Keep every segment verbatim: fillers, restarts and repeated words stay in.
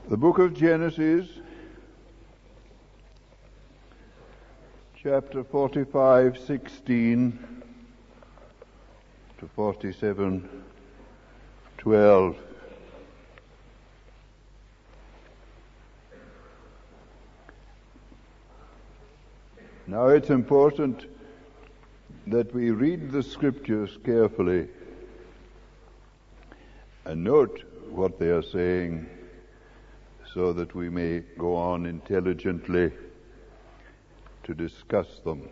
The book of Genesis, chapter forty-five, sixteen to forty-seven, twelve. Now it's important that we read the scriptures carefully and note what they are saying, so that we may go on intelligently to discuss them.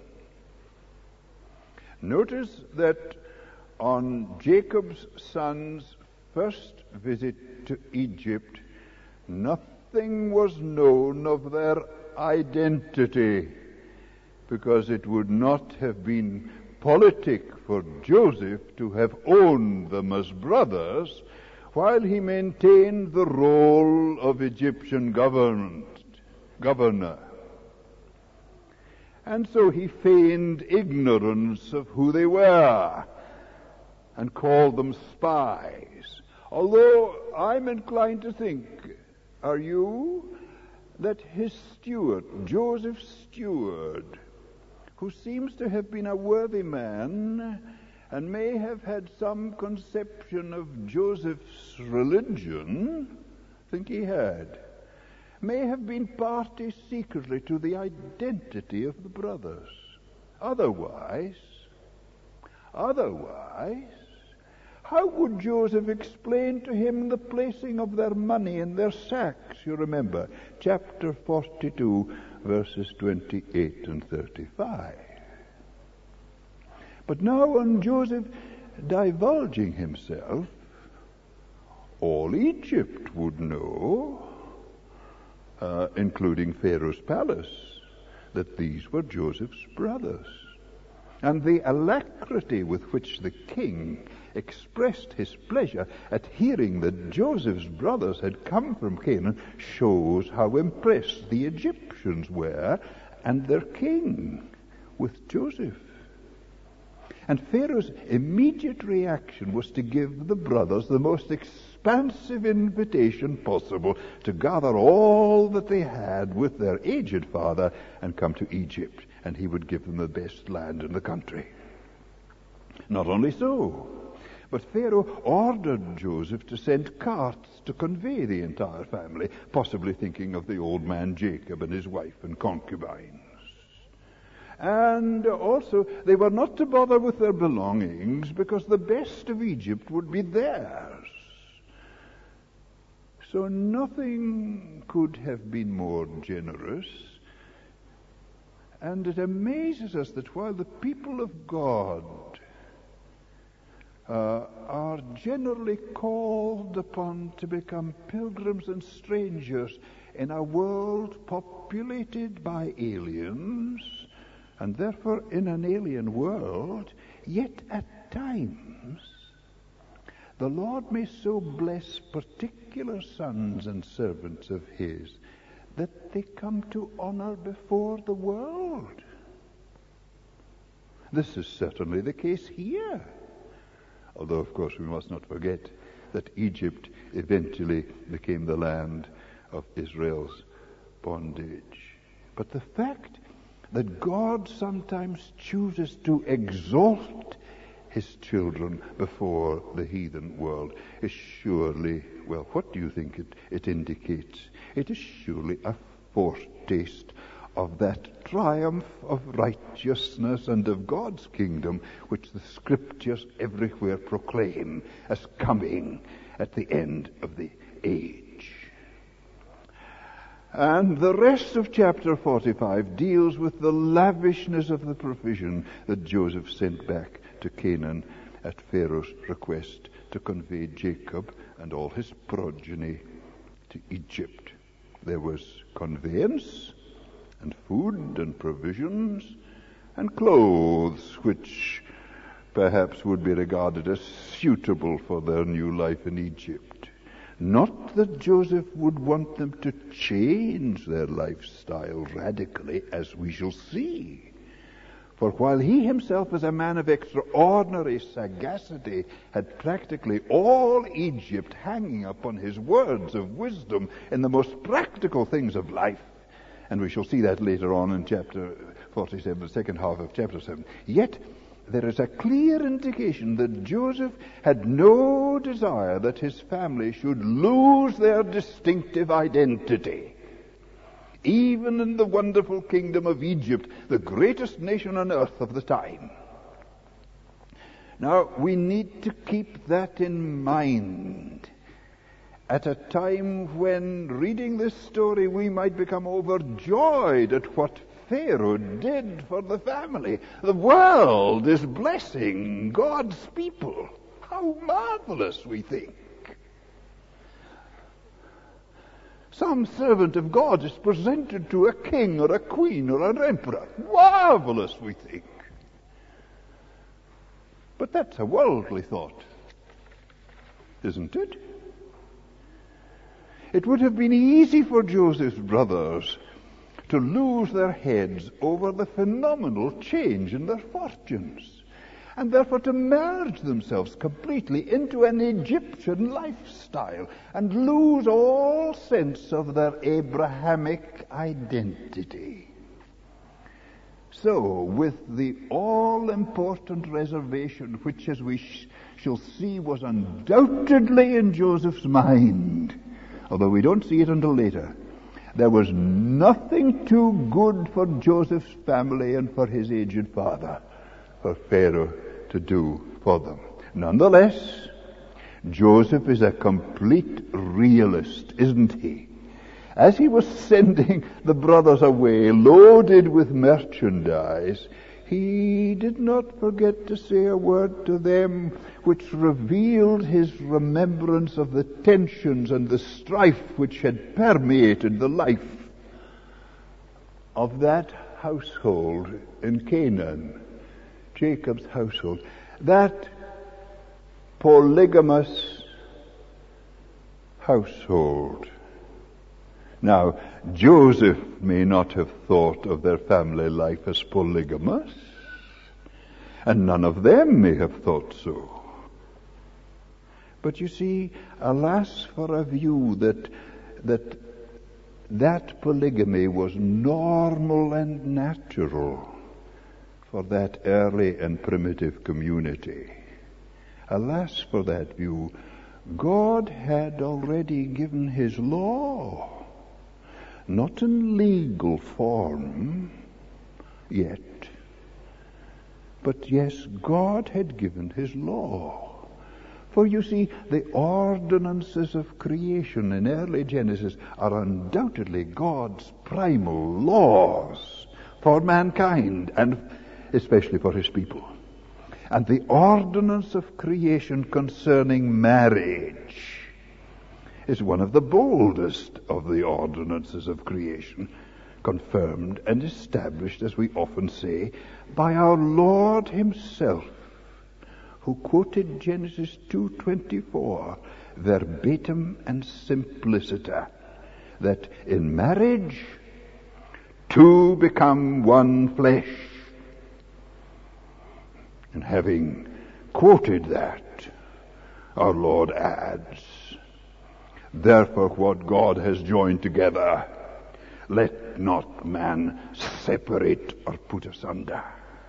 Notice that on Jacob's son's first visit to Egypt, nothing was known of their identity, because it would not have been politic for Joseph to have owned them as brothers, while he maintained the role of Egyptian government, governor. And so he feigned ignorance of who they were and called them spies. Although I'm inclined to think, are you, that his steward, Joseph's steward, who seems to have been a worthy man and may have had some conception of Joseph's religion, think he had, may have been party secretly to the identity of the brothers. Otherwise, otherwise, how would Joseph explain to him the placing of their money in their sacks? You remember, chapter forty-two, verses twenty-eight and thirty-five. But now on Joseph divulging himself, all Egypt would know, uh, including Pharaoh's palace, that these were Joseph's brothers. And the alacrity with which the king expressed his pleasure at hearing that Joseph's brothers had come from Canaan shows how impressed the Egyptians were, and their king, with Joseph. And Pharaoh's immediate reaction was to give the brothers the most expansive invitation possible to gather all that they had with their aged father and come to Egypt, and he would give them the best land in the country. Not only so, but Pharaoh ordered Joseph to send carts to convey the entire family, possibly thinking of the old man Jacob and his wife and concubines. And also, they were not to bother with their belongings, because the best of Egypt would be theirs. So nothing could have been more generous. And it amazes us that while the people of God uh, are generally called upon to become pilgrims and strangers in a world populated by aliens, and therefore in an alien world, yet at times the Lord may so bless particular sons and servants of his that they come to honor before the world. This is certainly the case here. Although, of course, we must not forget that Egypt eventually became the land of Israel's bondage. But the fact that God sometimes chooses to exalt his children before the heathen world is surely, well, what do you think it, it indicates? It is surely a foretaste of that triumph of righteousness and of God's kingdom which the scriptures everywhere proclaim as coming at the end of the age. And the rest of chapter forty-five deals with the lavishness of the provision that Joseph sent back to Canaan at Pharaoh's request to convey Jacob and all his progeny to Egypt. There was conveyance and food and provisions and clothes which perhaps would be regarded as suitable for their new life in Egypt. Not that Joseph would want them to change their lifestyle radically, as we shall see. For while he himself, as a man of extraordinary sagacity, had practically all Egypt hanging upon his words of wisdom in the most practical things of life, and we shall see that later on in chapter forty-seven, the second half of chapter seven, yet there is a clear indication that Joseph had no desire that his family should lose their distinctive identity. Even in the wonderful kingdom of Egypt, the greatest nation on earth of the time. Now, we need to keep that in mind at a time when, reading this story, we might become overjoyed at what Pharaoh did for the family. The world is blessing God's people. How marvelous, we think. Some servant of God is presented to a king or a queen or an emperor. Marvelous, we think. But that's a worldly thought, isn't it? It would have been easy for Joseph's brothers to lose their heads over the phenomenal change in their fortunes, and therefore to merge themselves completely into an Egyptian lifestyle and lose all sense of their Abrahamic identity. So, with the all-important reservation, which, as we sh- shall see, was undoubtedly in Joseph's mind, although we don't see it until later, there was nothing too good for Joseph's family and for his aged father for Pharaoh to do for them. Nonetheless, Joseph is a complete realist, isn't he? As he was sending the brothers away loaded with merchandise, he did not forget to say a word to them which revealed his remembrance of the tensions and the strife which had permeated the life of that household in Canaan, Jacob's household, that polygamous household. Now, Joseph may not have thought of their family life as polygamous, and none of them may have thought so. But you see, alas for a view that that that polygamy was normal and natural for that early and primitive community. Alas for that view. God had already given his law, not in legal form yet, but yes, God had given his law. For you see, the ordinances of creation in early Genesis are undoubtedly God's primal laws for mankind, and especially for his people. And the ordinance of creation concerning marriage is one of the boldest of the ordinances of creation, confirmed and established, as we often say, by our Lord himself, who quoted Genesis two twenty-four verbatim and simpliciter, that in marriage two become one flesh. And having quoted that, our Lord adds, therefore what God has joined together, let not man separate or put asunder.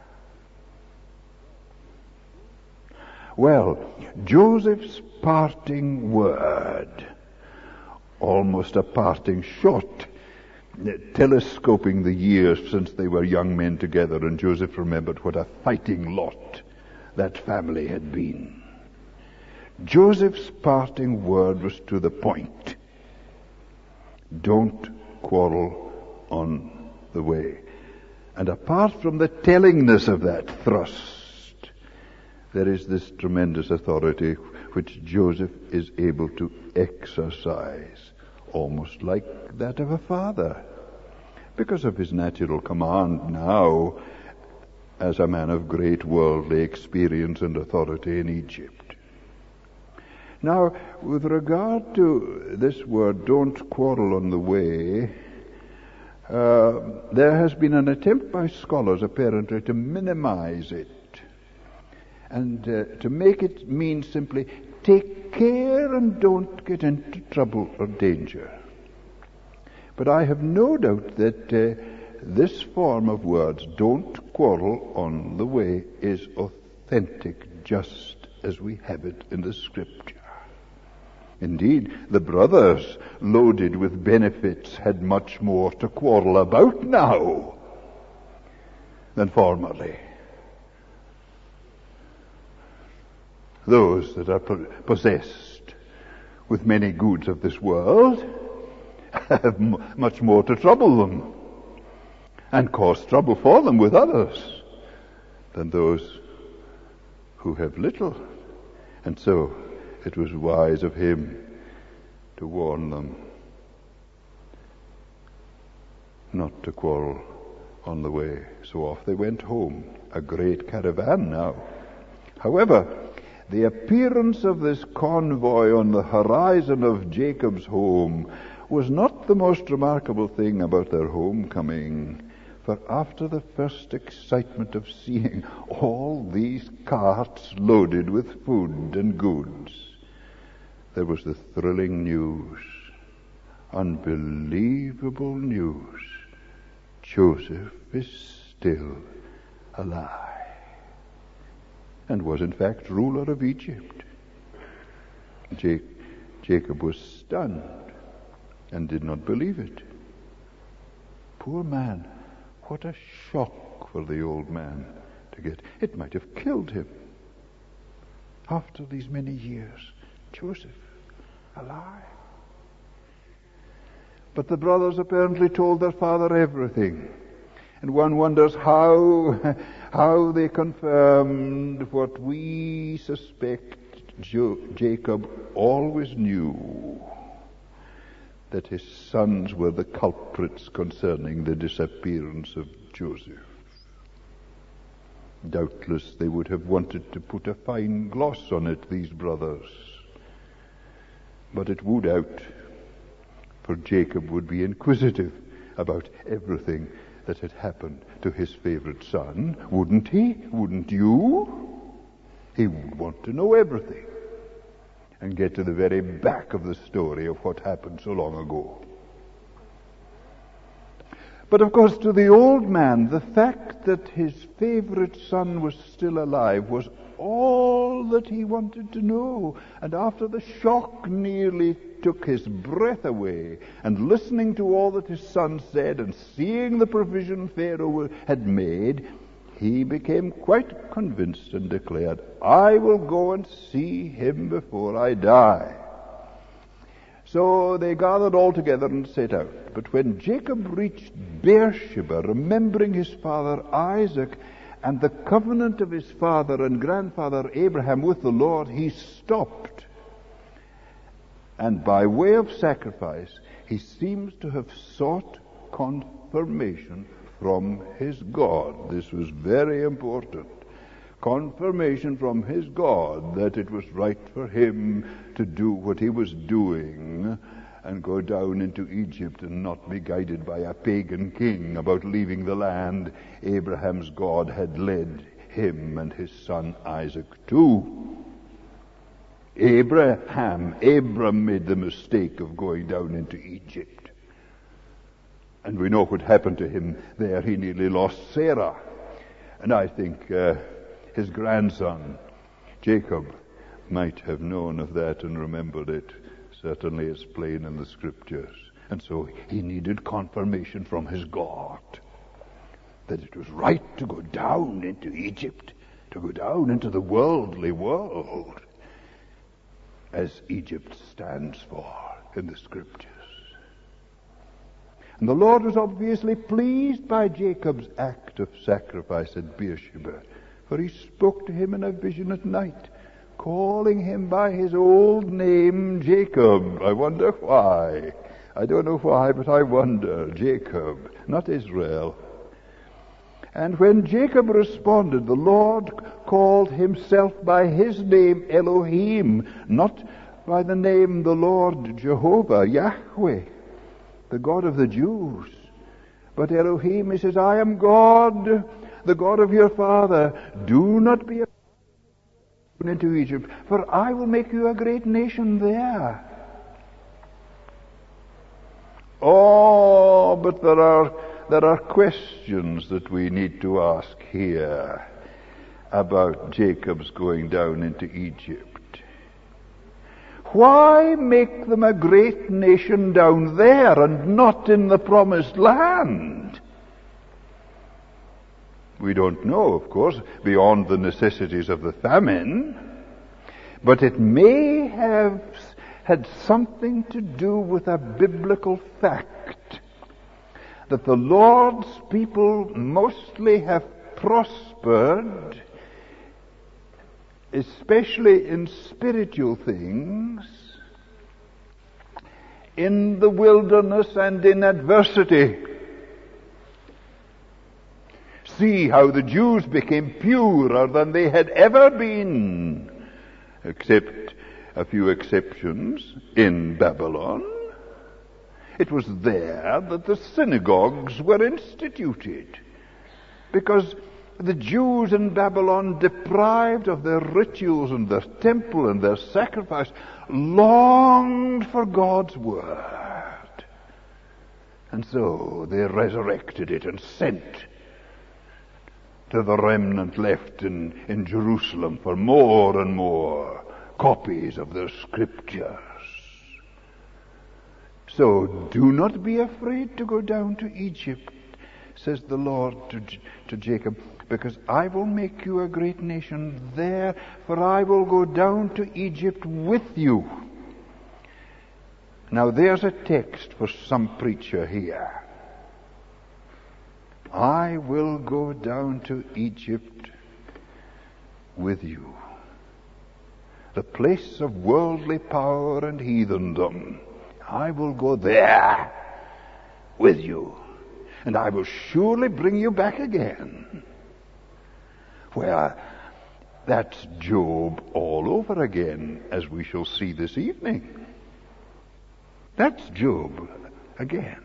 Well, Joseph's parting word, almost a parting shot, telescoping the years since they were young men together, and Joseph remembered what a fighting lot that family had been. Joseph's parting word was to the point. Don't quarrel on the way. And apart from the tellingness of that thrust, there is this tremendous authority which Joseph is able to exercise, almost like that of a father, because of his natural command now as a man of great worldly experience and authority in Egypt. Now, with regard to this word, don't quarrel on the way, Uh, there has been an attempt by scholars, apparently, to minimize it and uh, to make it mean simply, take care and don't get into trouble or danger. But I have no doubt that uh, this form of words, don't quarrel on the way, is authentic just as we have it in the Scripture. Indeed, the brothers, loaded with benefits, had much more to quarrel about now than formerly. Those that are possessed with many goods of this world have m- much more to trouble them and cause trouble for them with others than those who have little. And so it was wise of him to warn them not to quarrel on the way. So off they went home, a great caravan now. However, the appearance of this convoy on the horizon of Jacob's home was not the most remarkable thing about their homecoming. For after the first excitement of seeing all these carts loaded with food and goods, there was the thrilling news, unbelievable news. Joseph is still alive, and was in fact ruler of Egypt. Jacob was stunned and did not believe it. Poor man. What a shock for the old man to get. It might have killed him. After these many years, Joseph alive. But the brothers apparently told their father everything. And one wonders how, how they confirmed what we suspect jo- Jacob always knew, that his sons were the culprits concerning the disappearance of Joseph. Doubtless they would have wanted to put a fine gloss on it, these brothers. But it would out, for Jacob would be inquisitive about everything that had happened to his favorite son, wouldn't he? Wouldn't you? He would want to know everything and get to the very back of the story of what happened so long ago. But of course, to the old man, the fact that his favorite son was still alive was all that he wanted to know. And after the shock nearly took his breath away, and listening to all that his son said, and seeing the provision Pharaoh had made, he became quite convinced and declared, I will go and see him before I die. So they gathered all together and set out. But when Jacob reached Beersheba, remembering his father Isaac and the covenant of his father and grandfather Abraham with the Lord, he stopped. And by way of sacrifice, he seems to have sought confirmation from his God. This was very important. Confirmation from his God that it was right for him to do what he was doing and go down into Egypt and not be guided by a pagan king about leaving the land Abraham's God had led him and his son Isaac to. Abraham, Abram made the mistake of going down into Egypt. And we know what happened to him there. He nearly lost Sarah. And I think uh, his grandson, Jacob, might have known of that and remembered it. Certainly it's plain in the Scriptures. And so he needed confirmation from his God that it was right to go down into Egypt, to go down into the worldly world, as Egypt stands for in the Scriptures. And the Lord was obviously pleased by Jacob's act of sacrifice at Beersheba, for he spoke to him in a vision at night, calling him by his old name, Jacob. I wonder why. I don't know why, but I wonder. Jacob, not Israel. And when Jacob responded, the Lord called himself by his name Elohim, not by the name the Lord Jehovah, Yahweh, the God of the Jews. But Elohim, he says, I am God, the God of your father. Do not be afraid into Egypt, for I will make you a great nation there. Oh, but there are there are questions that we need to ask here about Jacob's going down into Egypt. Why make them a great nation down there and not in the promised land? We don't know, of course, beyond the necessities of the famine, but it may have had something to do with a biblical fact that the Lord's people mostly have prospered, especially in spiritual things, in the wilderness and in adversity. See how the Jews became purer than they had ever been, except a few exceptions, in Babylon. It was there that the synagogues were instituted, because the Jews in Babylon, deprived of their rituals and their temple and their sacrifice, longed for God's word. And so they resurrected it and sent to the remnant left in, in Jerusalem for more and more copies of their scriptures. So do not be afraid to go down to Egypt, says the Lord to, to Jacob, because I will make you a great nation there, for I will go down to Egypt with you. Now there's a text for some preacher here. I will go down to Egypt with you, the place of worldly power and heathendom. I will go there with you, and I will surely bring you back again. Well, that's Job all over again, as we shall see this evening. That's Job again.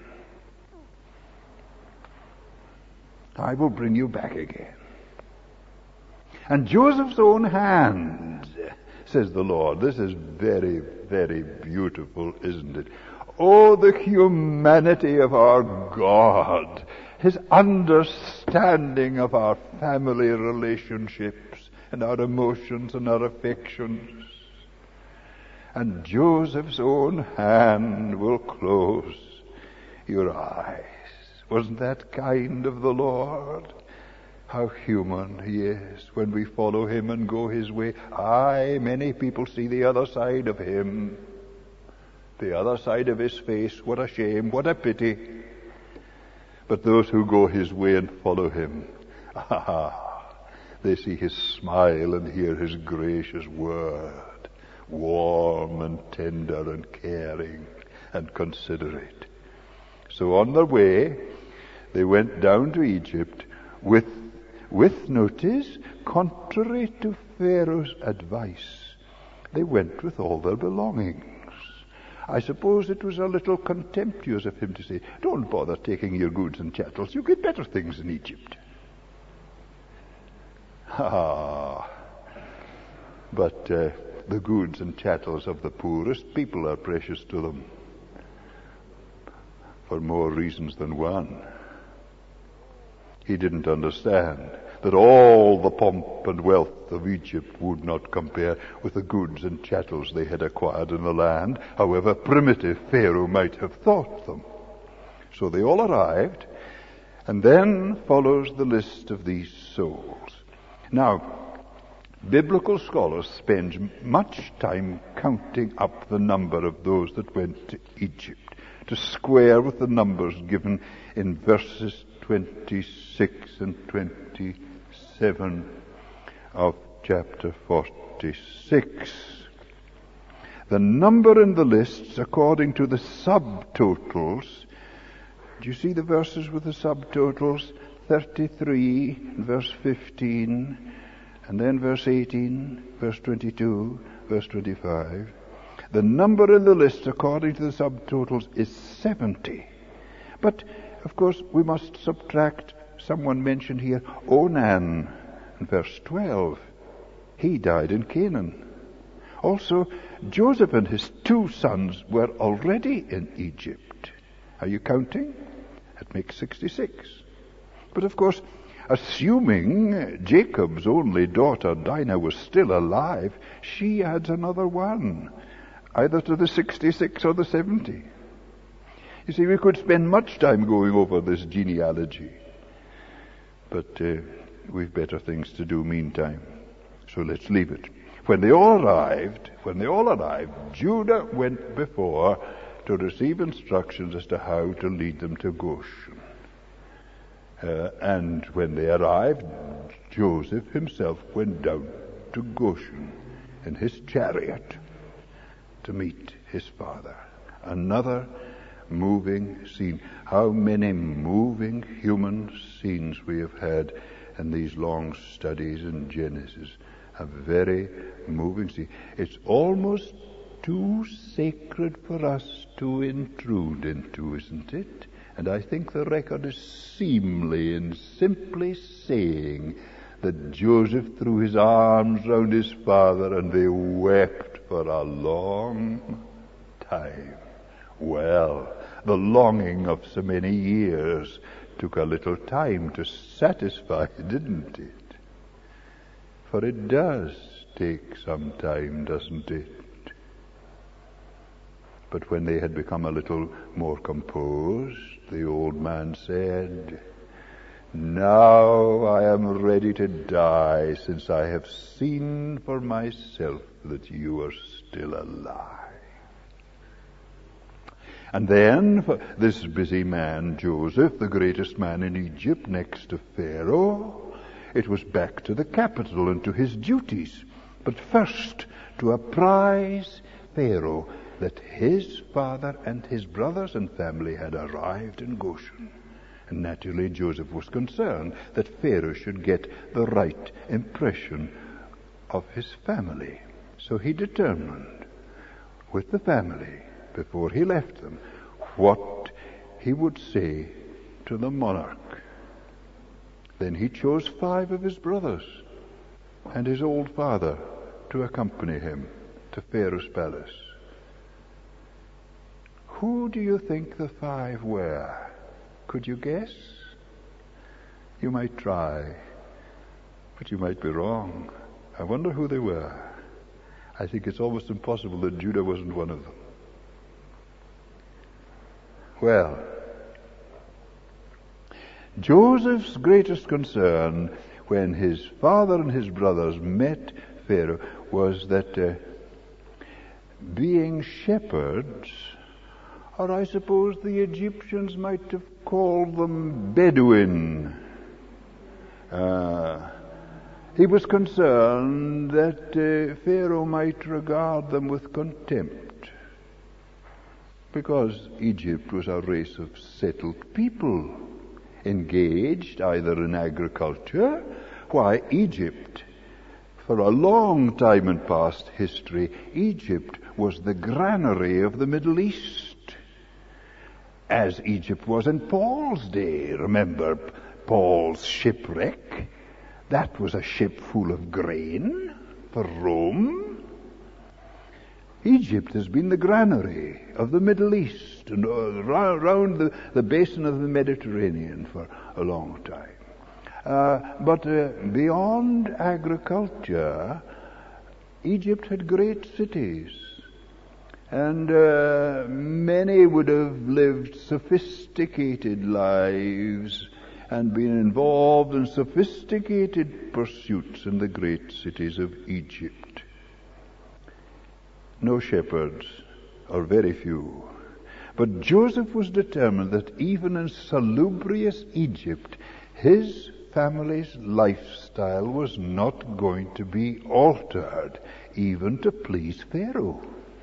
I will bring you back again. And Joseph's own hand, says the Lord. This is very, very beautiful, isn't it? Oh, the humanity of our God, His understanding of our family relationships and our emotions and our affections. And Joseph's own hand will close your eyes. Wasn't that kind of the Lord? How human He is when we follow Him and go His way. Aye, many people see the other side of Him. The other side of His face. What a shame, what a pity. But those who go His way and follow Him, ah, they see His smile and hear His gracious word, warm and tender and caring and considerate. So on their way, they went down to Egypt with, with notice, contrary to Pharaoh's advice. They went with all their belongings. I suppose it was a little contemptuous of him to say, don't bother taking your goods and chattels. You get better things in Egypt. Ah, but uh, the goods and chattels of the poorest people are precious to them, for more reasons than one. He didn't understand that all the pomp and wealth of Egypt would not compare with the goods and chattels they had acquired in the land, however primitive Pharaoh might have thought them. So they all arrived, and then follows the list of these souls. Now, biblical scholars spend much time counting up the number of those that went to Egypt, to square with the numbers given in verses twenty-six and twenty-seven of chapter forty-six. The number in the lists according to the subtotals. Do you see the verses with the subtotals? thirty-three, verse fifteen, and then verse eighteen, verse twenty-two, verse twenty-five. The number in the list according to the subtotals is seventy. But Of course, we must subtract someone mentioned here, Onan, in verse twelve. He died in Canaan. Also, Joseph and his two sons were already in Egypt. Are you counting? That makes sixty-six. But of course, assuming Jacob's only daughter Dinah was still alive, she adds another one, either to the sixty-six or the seventy. You see, we could spend much time going over this genealogy, but uh, we've better things to do meantime. So let's leave it. When they all arrived, when they all arrived, Judah went before to receive instructions as to how to lead them to Goshen. Uh, and when they arrived, Joseph himself went down to Goshen in his chariot to meet his father. Another moving scene. How many moving human scenes we have had in these long studies in Genesis. A very moving scene. It's almost too sacred for us to intrude into, isn't it? And I think the record is seemly in simply saying that Joseph threw his arms round his father and they wept for a long time. Well, the longing of so many years took a little time to satisfy, didn't it? For it does take some time, doesn't it? But when they had become a little more composed, the old man said, "Now I am ready to die, since I have seen for myself that you are still alive." And then, for this busy man, Joseph, the greatest man in Egypt next to Pharaoh, it was back to the capital and to his duties. But first, to apprise Pharaoh that his father and his brothers and family had arrived in Goshen. And naturally, Joseph was concerned that Pharaoh should get the right impression of his family. So he determined with the family, before he left them, what he would say to the monarch. Then he chose five of his brothers and his old father to accompany him to Pharaoh's palace. Who do you think the five were? Could you guess? You might try, but you might be wrong. I wonder who they were. I think it's almost impossible that Judah wasn't one of them. Well, Joseph's greatest concern when his father and his brothers met Pharaoh was that uh, being shepherds, or I suppose the Egyptians might have called them Bedouin, uh, he was concerned that uh, Pharaoh might regard them with contempt, because Egypt was a race of settled people, engaged either in agriculture. Why, Egypt, for a long time in past history, Egypt was the granary of the Middle East, as Egypt was in Paul's day. Remember Paul's shipwreck? That was a ship full of grain for Rome. Egypt has been the granary of the Middle East and around the, the basin of the Mediterranean for a long time. Uh, but uh, beyond agriculture, Egypt had great cities. And uh, many would have lived sophisticated lives and been involved in sophisticated pursuits in the great cities of Egypt. No shepherds, or very few. But Joseph was determined that even in salubrious Egypt, his family's lifestyle was not going to be altered, even to please Pharaoh.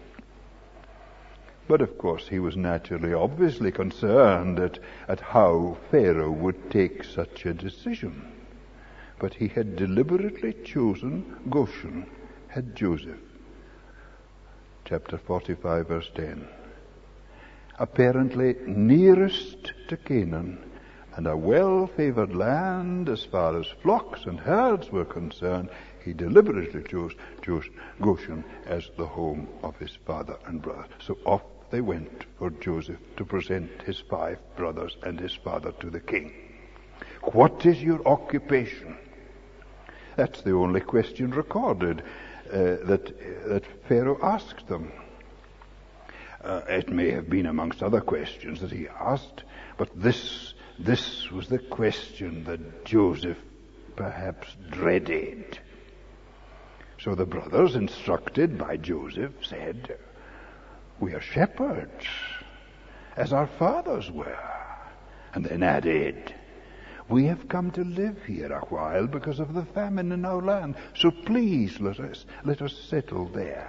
But of course he was naturally, obviously concerned at, at how Pharaoh would take such a decision. But he had deliberately chosen Goshen, had Joseph. Chapter forty-five, verse ten. apparently nearest to Canaan, and a well-favored land as far as flocks and herds were concerned, he deliberately chose, chose Goshen as the home of his father and brother. So off they went for Joseph to present his five brothers and his father to the king. What is your occupation? That's the only question recorded uh, that, that Pharaoh asked them. Uh, it may have been amongst other questions that he asked, but this, this was the question that Joseph perhaps dreaded. So the brothers, instructed by Joseph, said, "We are shepherds, as our fathers were." And then added, "We have come to live here a while because of the famine in our land, so please let us, let us settle there."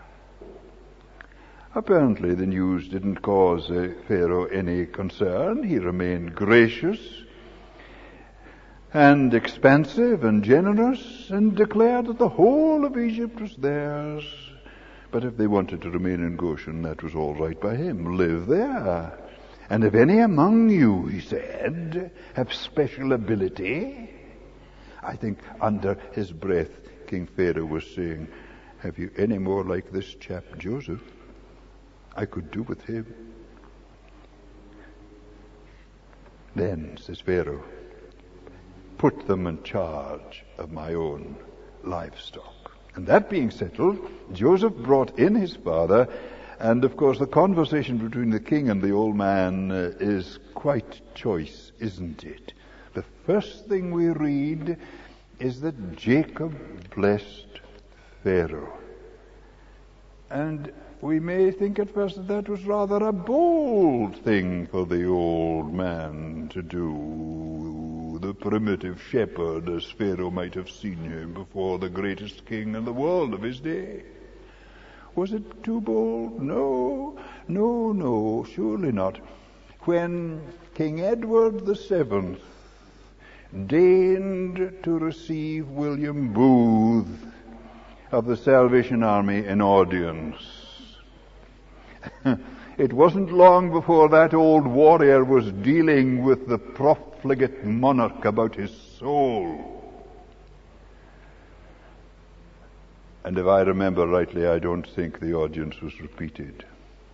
Apparently the news didn't cause uh, Pharaoh any concern. He remained gracious and expansive and generous, and declared that the whole of Egypt was theirs. But if they wanted to remain in Goshen, that was all right by him. Live there. "And if any among you," he said, "have special ability," I think under his breath King Pharaoh was saying, "Have you any more like this chap Joseph? I could do with him." "Then," says Pharaoh, "put them in charge of my own livestock." And that being settled, Joseph brought in his father, and of course the conversation between the king and the old man uh, is quite choice, isn't it? The first thing we read is that Jacob blessed Pharaoh. And we may think at first that that was rather a bold thing for the old man to do, the primitive shepherd, as Pharaoh might have seen him before the greatest king in the world of his day. Was it too bold? No, no, no, surely not. When King Edward the Seventh deigned to receive William Booth of the Salvation Army in audience, it wasn't long before that old warrior was dealing with the profligate monarch about his soul. And if I remember rightly, I don't think the audience was repeated.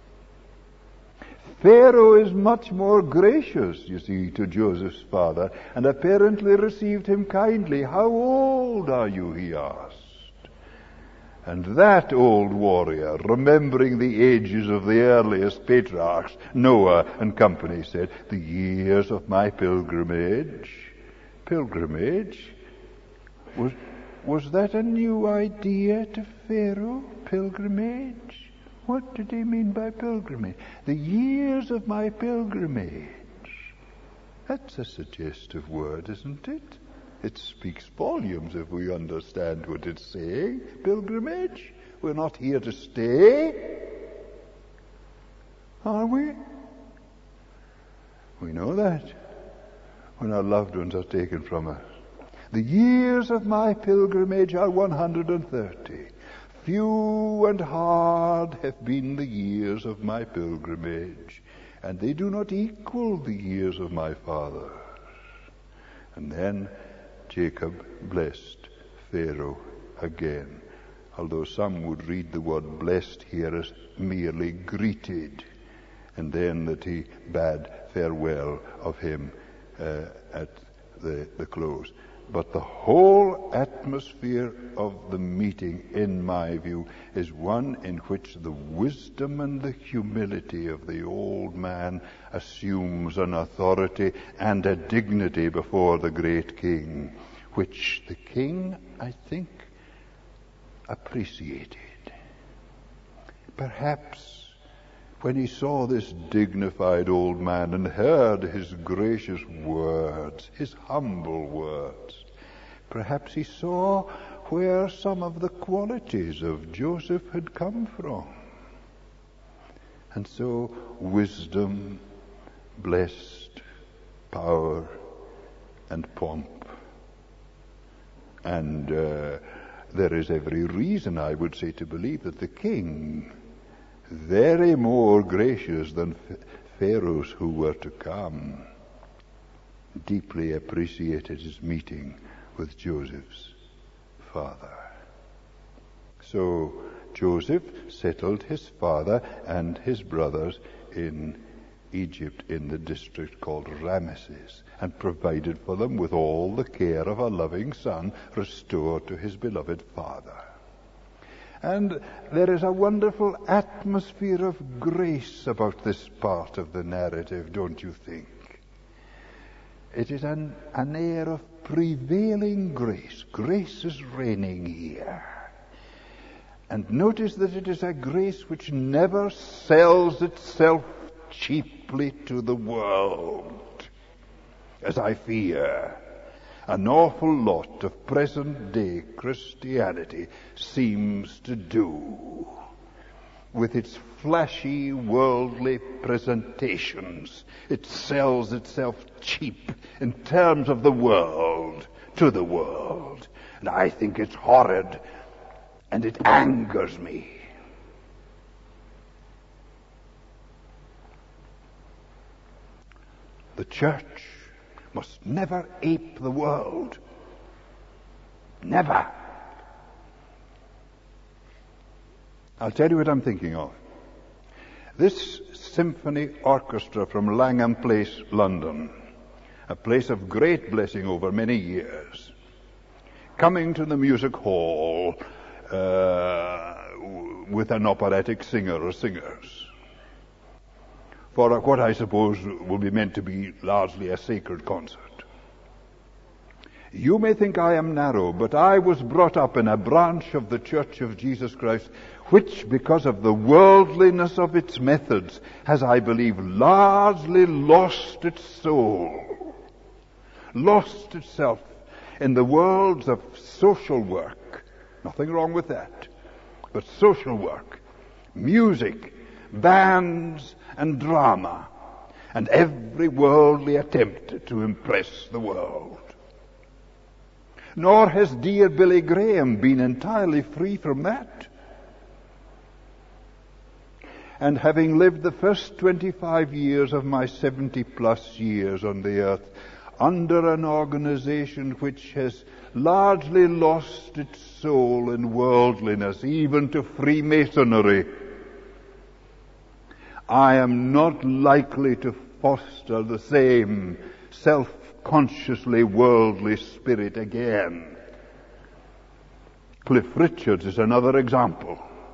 Pharaoh is much more gracious, you see, to Joseph's father, and apparently received him kindly. "How old are you?" he asked. And that old warrior, remembering the ages of the earliest patriarchs, Noah and company, said, "The years of my pilgrimage." Pilgrimage? Was, was that a new idea to Pharaoh? Pilgrimage? What did he mean by pilgrimage? The years of my pilgrimage. That's a suggestive word, isn't it? It speaks volumes if we understand what it's saying. Pilgrimage? We're not here to stay. Are we? We know that when our loved ones are taken from us. "The years of my pilgrimage are one hundred thirty. Few and hard have been the years of my pilgrimage, and they do not equal the years of my fathers." And then Jacob blessed Pharaoh again, although some would read the word blessed here as merely greeted, and then that he bade farewell of him uh, at the, the close. But the whole atmosphere of the meeting, in my view, is one in which the wisdom and the humility of the old man assumes an authority and a dignity before the great king, which the king, I think, appreciated. Perhaps when he saw this dignified old man and heard his gracious words, his humble words, perhaps he saw where some of the qualities of Joseph had come from. And so wisdom, blessed power and pomp. And uh, there is every reason, I would say, to believe that the king very more gracious than Pharaohs who were to come, deeply appreciated his meeting with Joseph's father. So Joseph settled his father and his brothers in Egypt, in the district called Ramesses, and provided for them with all the care of a loving son restored to his beloved father. And there is a wonderful atmosphere of grace about this part of the narrative, don't you think? It is an, an air of prevailing grace. Grace is reigning here. And notice that it is a grace which never sells itself cheaply to the world, as I fear an awful lot of present-day Christianity seems to do, with its flashy, worldly presentations. It sells itself cheap in terms of the world, to the world. And I think it's horrid, and it angers me. The church must never ape the world. Never. I'll tell you what I'm thinking of. This symphony orchestra from Langham Place, London, a place of great blessing over many years, coming to the music hall uh, with an operatic singer or singers, for what I suppose will be meant to be largely a sacred concert. You may think I am narrow, but I was brought up in a branch of the Church of Jesus Christ, which, because of the worldliness of its methods, has, I believe, largely lost its soul, lost itself in the worlds of social work. Nothing wrong with that. But social work, music, bands, and drama, and every worldly attempt to impress the world. Nor has dear Billy Graham been entirely free from that. And having lived the first twenty-five years of my seventy-plus years on the earth under an organization which has largely lost its soul in worldliness, even to Freemasonry, I am not likely to foster the same self-consciously worldly spirit again. Cliff Richards is another example.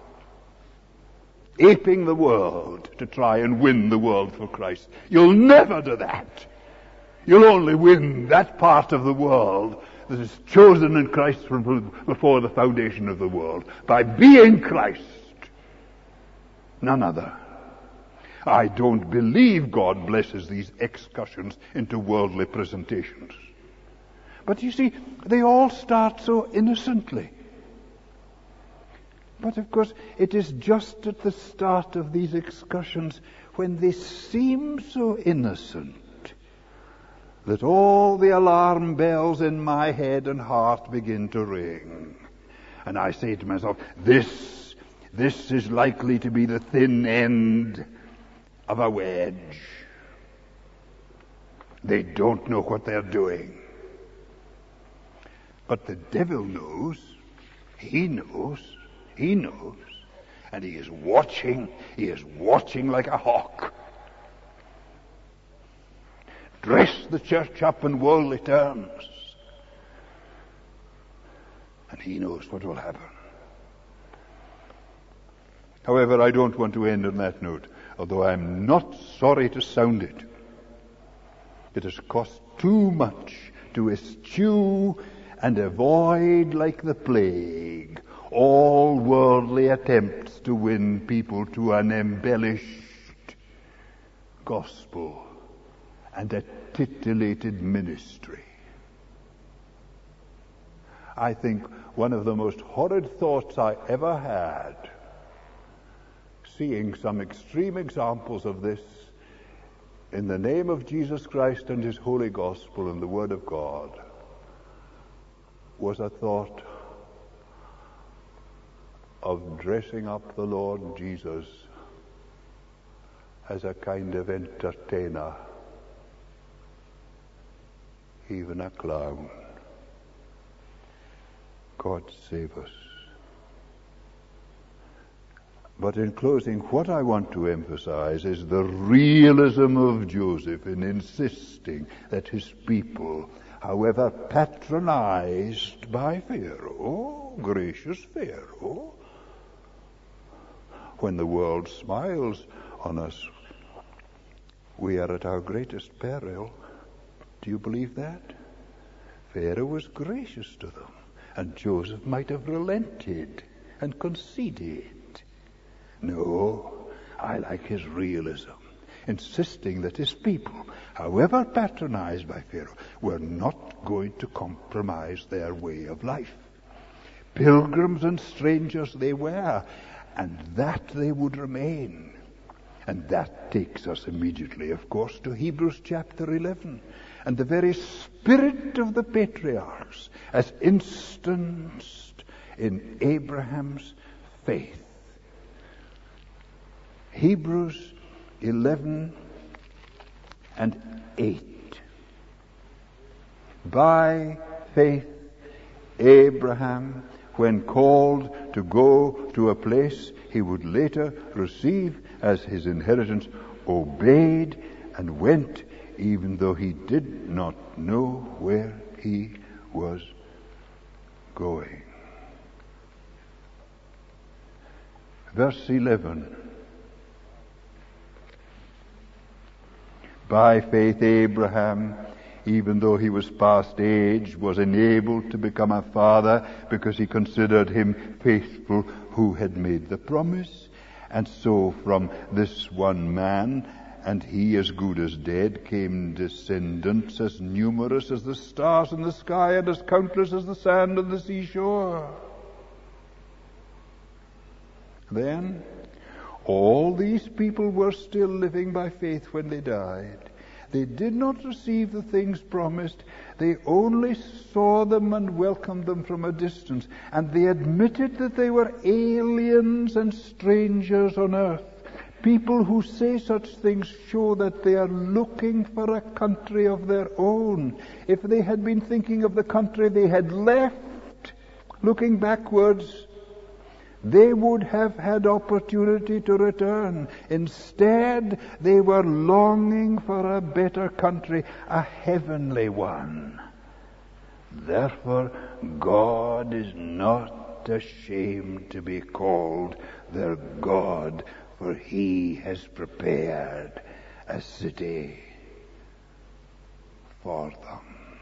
Aping the world to try and win the world for Christ. You'll never do that. You'll only win that part of the world that is chosen in Christ from before the foundation of the world, by being Christ, none other. I don't believe God blesses these excursions into worldly presentations. But you see, they all start so innocently. But of course, it is just at the start of these excursions, when they seem so innocent, that all the alarm bells in my head and heart begin to ring. And I say to myself, this, this is likely to be the thin end of a wedge. They don't know what they're doing. But the devil knows. He knows. He knows. And he is watching. He is watching like a hawk. Dress the church up in worldly terms, and he knows what will happen. However, I don't want to end on that note, although I'm not sorry to sound it. It has cost too much to eschew and avoid like the plague all worldly attempts to win people to an embellished gospel and a titillated ministry. I think one of the most horrid thoughts I ever had, seeing some extreme examples of this in the name of Jesus Christ and his holy gospel and the word of God, was a thought of dressing up the Lord Jesus as a kind of entertainer, even a clown. God save us. But in closing, what I want to emphasize is the realism of Joseph in insisting that his people, however patronized by Pharaoh, gracious Pharaoh, when the world smiles on us, we are at our greatest peril. Do you believe that? Pharaoh was gracious to them, and Joseph might have relented and conceded. No, I like his realism, insisting that his people, however patronized by Pharaoh, were not going to compromise their way of life. Pilgrims and strangers they were, and that they would remain. And that takes us immediately, of course, to Hebrews chapter eleven, and the very spirit of the patriarchs as instanced in Abraham's faith. Hebrews eleven and eight. By faith, Abraham, when called to go to a place he would later receive as his inheritance, obeyed and went, even though he did not know where he was going. Verse eleven. By faith Abraham, even though he was past age, was enabled to become a father because he considered him faithful who had made the promise. And so from this one man, and he as good as dead, came descendants as numerous as the stars in the sky and as countless as the sand on the seashore. Then, all these people were still living by faith when they died. They did not receive the things promised. They only saw them and welcomed them from a distance. And they admitted that they were aliens and strangers on earth. People who say such things show that they are looking for a country of their own. If they had been thinking of the country they had left, looking backwards, they would have had opportunity to return. Instead, they were longing for a better country, a heavenly one. Therefore, God is not ashamed to be called their God, for he has prepared a city for them.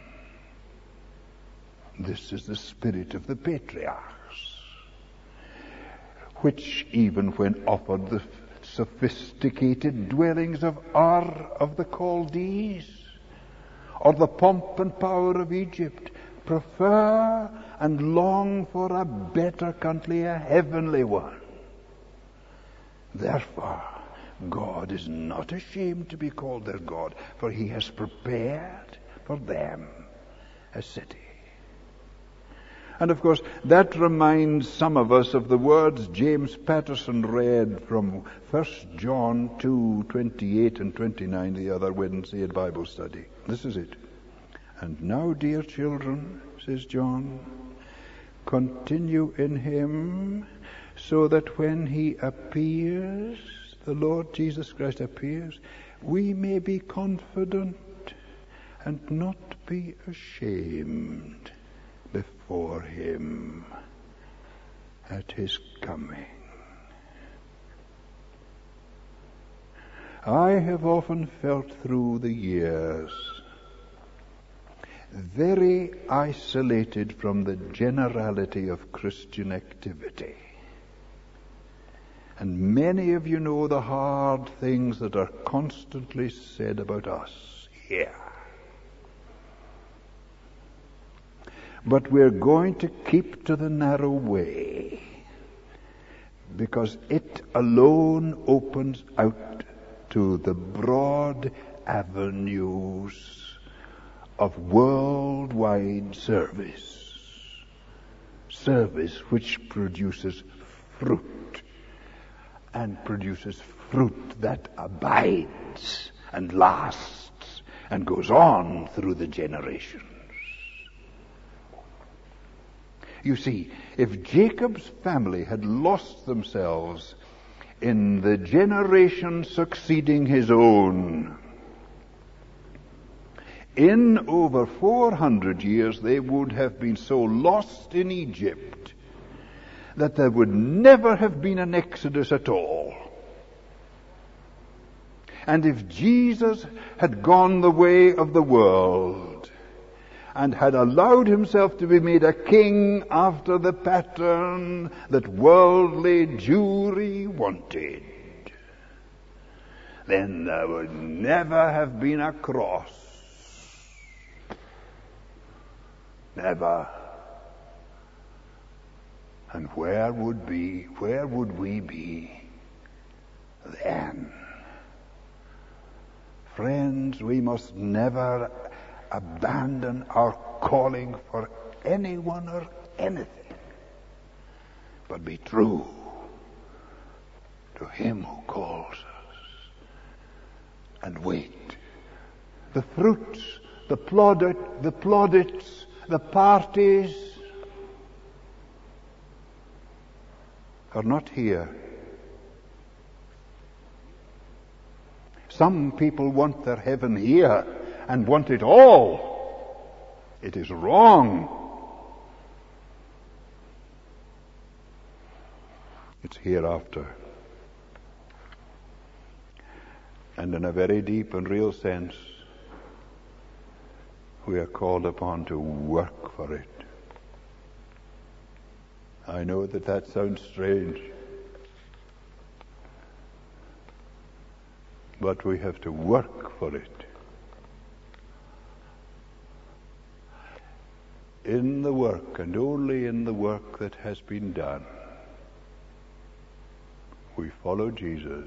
This is the spirit of the patriarchs, which even when offered the sophisticated dwellings of Ur of the Chaldees, or the pomp and power of Egypt, prefer and long for a better country, a heavenly one. Therefore, God is not ashamed to be called their God, for he has prepared for them a city. And of course, that reminds some of us of the words James Patterson read from First John two, twenty-eight and twenty-nine the other Wednesday at Bible study. This is it. And now, dear children, says John, continue in him, so that when he appears, the Lord Jesus Christ appears, we may be confident and not be ashamed before him at his coming. I have often felt through the years very isolated from the generality of Christian activity. And many of you know the hard things that are constantly said about us here. But we're going to keep to the narrow way, because it alone opens out to the broad avenues of worldwide service. Service which produces fruit, and produces fruit that abides and lasts and goes on through the generations. You see, if Jacob's family had lost themselves in the generation succeeding his own, in over four hundred years they would have been so lost in Egypt that there would never have been an exodus at all. And if Jesus had gone the way of the world and had allowed himself to be made a king after the pattern that worldly Jewry wanted, then there would never have been a cross. Never. And where would be, where would we be then? Friends, we must never abandon our calling for anyone or anything, but be true to him who calls us and wait. The fruits, the plaudit, the plaudits, the parties are not here. Some people want their heaven here and want it all. It is wrong. It's hereafter. And in a very deep and real sense, we are called upon to work for it. I know that that sounds strange, but we have to work for it. In the work, and only in the work that has been done, we follow Jesus.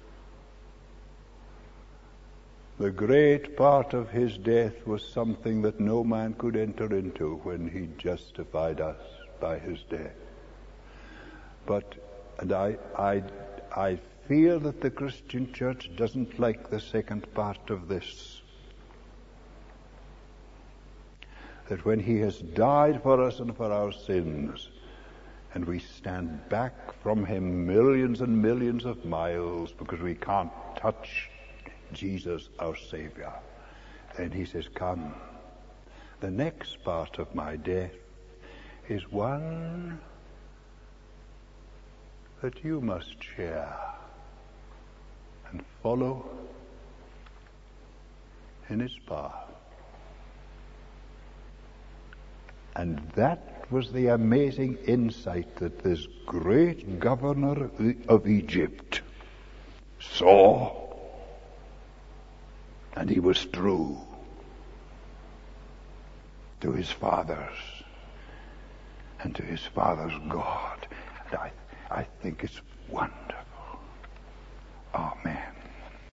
The great part of his death was something that no man could enter into when he justified us by his death. But, and I, I, I fear that the Christian church doesn't like the second part of this. That when he has died for us and for our sins, and we stand back from him millions and millions of miles because we can't touch Jesus, our Savior, then he says, come, the next part of my death is one that you must share and follow in his path. And that was the amazing insight that this great governor of Egypt saw. And he was true to his fathers and to his father's God. And I, I think it's wonderful.